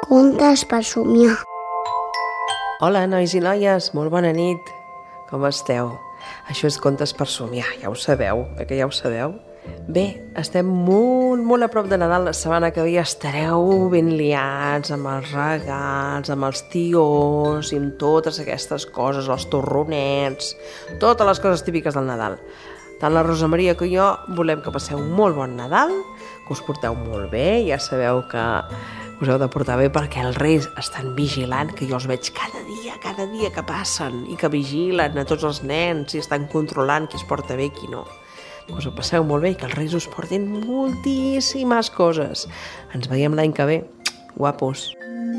Contes per somiar. Hola, nois i noies, molt bona nit. Com esteu? Això és Contes per somiar, ja ho sabeu, que ja ho sabeu? Bé, estem molt a prop de Nadal. La setmana que ve ja estareu ben liats amb els regals, amb els tios i amb totes aquestes coses, els torronets, totes les coses típiques del Nadal. Tant la Rosa Maria que jo volem que passeu un molt bon Nadal, que us porteu molt bé, ja sabeu que us heu de portar bé perquè els Reis estan vigilant, que jo els veig cada dia que passen i que vigilen a tots els nens i estan controlant qui es porta bé i qui no. Que us ho passeu molt bé i que els Reis us portin moltíssimes coses. Ens veiem l'any que ve. Guapos.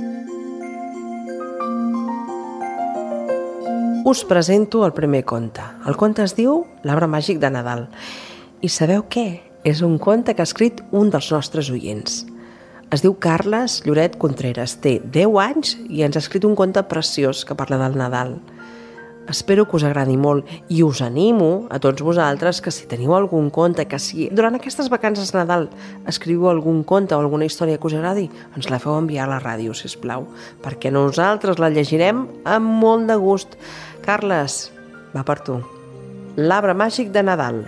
Us presento el primer conte. El conte es diu L'arbre màgic de Nadal. I sabeu què? És un conte que ha escrit un dels nostres oients. Es diu Carles Lloret Contreras, té 10 anys i ens ha escrit un conte preciós que parla del Nadal. Espero que us agradi molt i us animo a tots vosaltres que si teniu algun conte, que si durant aquestes vacances de Nadal escriviu algun conte o alguna història que us agradi, ens la feu enviar a la ràdio, sisplau, perquè nosaltres la llegirem amb molt de gust. Carles, va per tu. L'arbre màgic de Nadal.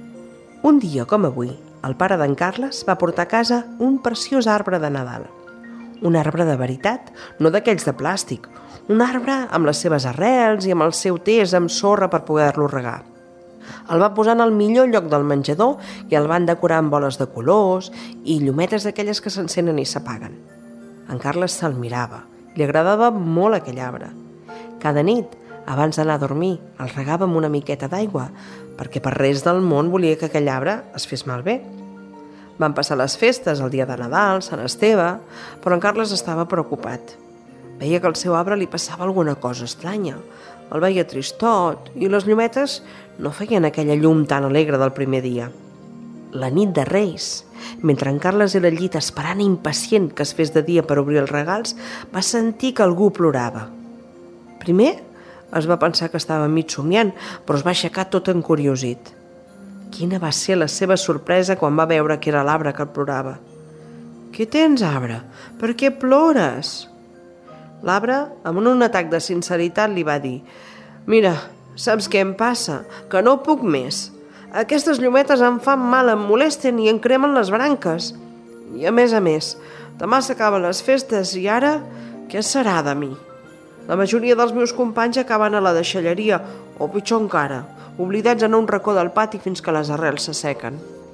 Un dia com avui, el pare d'en Carles va portar a casa un preciós arbre de Nadal. Un arbre de veritat, no d'aquells de plàstic. Un arbre amb les seves arrels i amb el seu tés amb sorra per poder-lo regar. El va posar en el millor lloc del menjador i el van decorar amb boles de colors i llumetes d'aquelles que s'encenen i s'apaguen. En Carles se'l mirava. Li agradava molt aquell arbre. Cada nit, abans d'anar a dormir, el regava amb una miqueta d'aigua, perquè per res del món volia que aquell arbre es fes malbé. Van passar les festes, el dia de Nadal, Sant Esteve, però en Carles estava preocupat. Veia que al seu arbre li passava alguna cosa estranya. El veia tristot i les llumetes no feien aquella llum tan alegre del primer dia. La nit de Reis, mentre en Carles era al llit esperant impacient que es fes de dia per obrir els regals, va sentir que algú plorava. Primer es va pensar que estava mig somiant, però es va aixecar tot encuriosit. Quina va ser la seva sorpresa quan va veure que era l'arbre que plorava. «Què tens, arbre? Per què plores?» L'arbre, amb un atac de sinceritat, li va dir: «Mira, saps què em passa? Que no puc més. Aquestes llumetes em fan mal, em molesten i em cremen les branques. I a més, demà s'acaben les festes i ara què serà de mi? La majoria dels meus companys acaben a la deixalleria, o pitjor encara, oblidats en un racó del pati fins que les arrels s'assequen».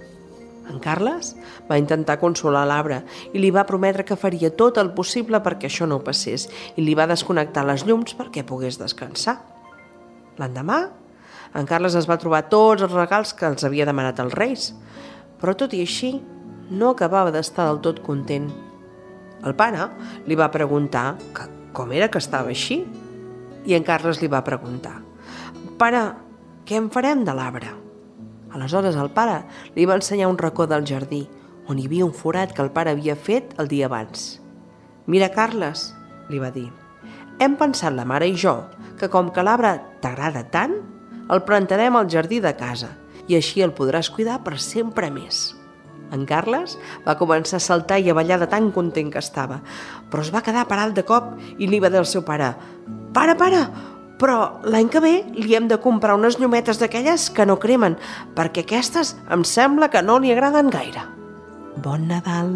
En Carles va intentar consolar l'arbre i li va prometre que faria tot el possible perquè això no passés i li va desconnectar les llums perquè pogués descansar. L'endemà, en Carles es va trobar tots els regals que els havia demanat els Reis, però tot i així no acabava d'estar del tot content. El pare li va preguntar que com era que estava així? I en Carles li va preguntar: «Pare, què en farem de l'arbre?» Aleshores el pare li va ensenyar un racó del jardí, on hi havia un forat que el pare havia fet el dia abans. «Mira, Carles», li va dir, «hem pensat la mare i jo que com que l'arbre t'agrada tant, el plantarem al jardí de casa i així el podràs cuidar per sempre més». En Carles va començar a saltar i a ballar de tan content que estava, però es va quedar parat de cop i li va dir al seu pare: «Pare, però l'any que ve li hem de comprar unes llumetes d'aquelles que no cremen, perquè aquestes em sembla que no li agraden gaire». Bon Nadal!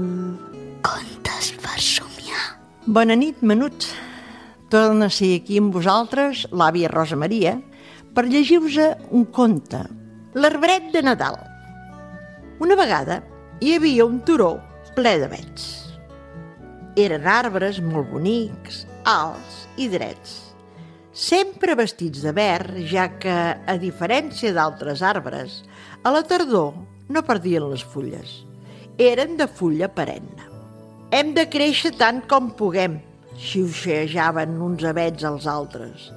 Contes per somiar. Bona nit, menuts. Torna a ser aquí amb vosaltres l'àvia Rosa Maria per llegir-vos un conte, L'arbret de Nadal. Una vegada hi havia un turó ple d'avets. Eren arbres molt bonics, alts i drets, sempre vestits de verd, ja que, a diferència d'altres arbres, a la tardor no perdien les fulles. Eren de fulla perenne. «Hem de créixer tant com puguem», xiuxejaven uns avets als altres,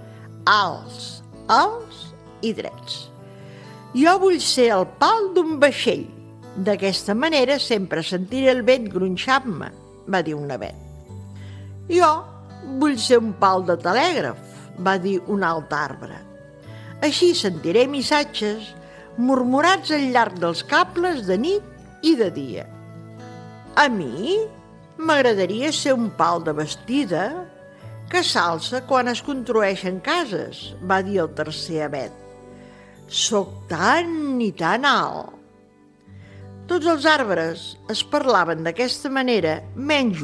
alts i drets. «Jo vull ser el pal d'un vaixell. D'aquesta manera sempre sentiré el vent gronxant-me», va dir un avet. «Jo vull ser un pal de telègraf», va dir un alt arbre. «Així sentiré missatges murmurats al llarg dels cables de nit i de dia». «A mi?», M'agradaria ser un pal de bastida que s'alça quan es construeixen cases, va dir el tercer avet. Soc tan i tan alt. Tots els arbres es parlaven d'aquesta manera, menys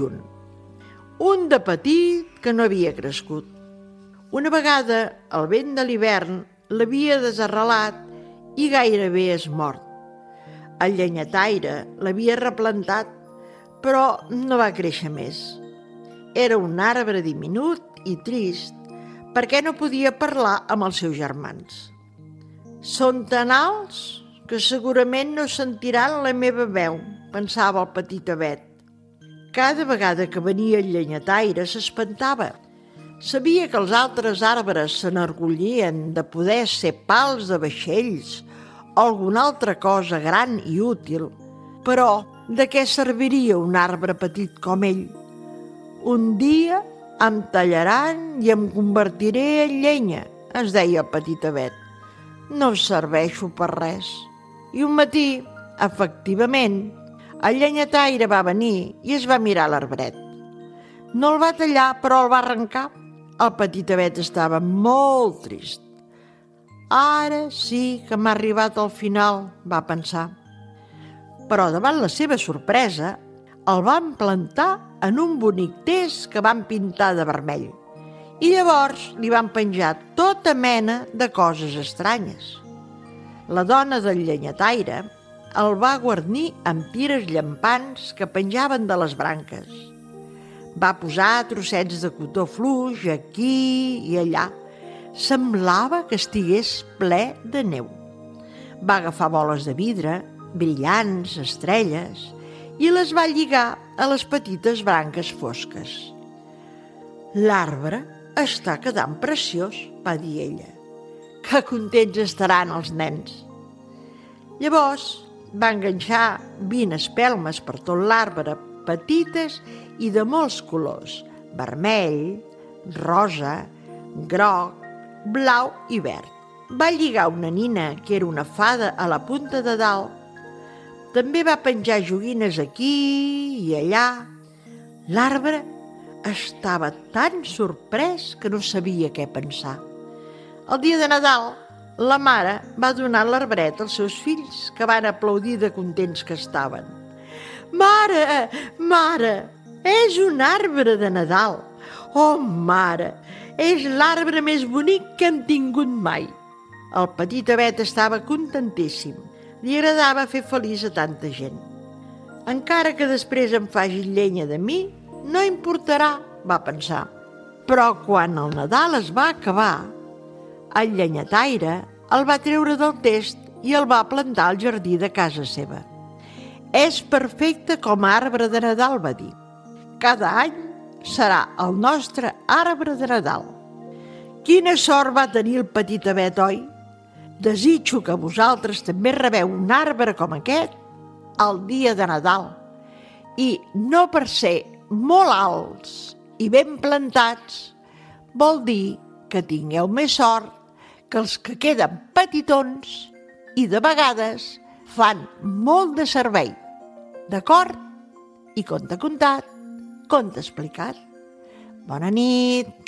un de petit que no havia crescut. Una vegada el vent de l'hivern l'havia desarrelat i gairebé és mort. El llenyataire l'havia replantat, però no va créixer més. Era un arbre diminut i trist perquè no podia parlar amb els seus germans. Són tan alts que segurament no sentiran la meva veu, pensava el petit avet. Cada vegada que venia el llenyataire s'espantava. Sabia que els altres arbres s'enorgullien de poder ser pals de vaixells o alguna altra cosa gran i útil, però de què serviria un arbre petit com ell? Un dia em tallaran i em convertiré en llenya, es deia el petit avet. No serveixo per res. I un matí, efectivament, el llenyataire va venir i es va mirar l'arbret. No el va tallar, però el va arrencar. El petit avet estava molt trist. Ara sí que m'ha arribat al final, va pensar. Però davant la seva sorpresa, el van plantar en un bonic test que van pintar de vermell. I llavors li van penjar tota mena de coses estranyes. La dona del llenyataire el va guarnir amb tires llampants que penjaven de les branques. Va posar trossets de cotó fluix aquí i allà. Semblava que estigués ple de neu. Va agafar boles de vidre, brillants, estrelles, i les va lligar a les petites branques fosques. L'arbre està quedant preciós, va dir ella. Que contents estaran els nens. Llavors va enganxar 20 espelmes per tot l'arbre, petites i de molts colors, vermell, rosa, groc, blau i verd. Va lligar una nina, que era una fada, a la punta de dalt. També va penjar joguines aquí i allà. L'arbre estava tan sorprès que no sabia què pensar. El dia de Nadal, la mare va donar l'arbret als seus fills, que van aplaudir de contents que estaven. Mare, mare, és un arbre de Nadal. Oh, mare, és l'arbre més bonic que hem tingut mai. El petit avet estava contentíssim. Li agradava fer feliç a tanta gent. Encara que després em faci llenya de mi, no importarà, va pensar. Però quan el Nadal es va acabar, el llenyataire el va treure del test i el va plantar al jardí de casa seva. És perfecte com a arbre de Nadal, va dir. Cada any serà el nostre arbre de Nadal. Quina sort va tenir el petit avet, oi? Desitjo que vosaltres també rebeu un arbre com aquest el dia de Nadal. I no per ser molt alts i ben plantats vol dir que tingueu més sort que els que queden petitons i de vegades fan molt de servei. D'acord? I conte contat, conte explicat. Bona nit!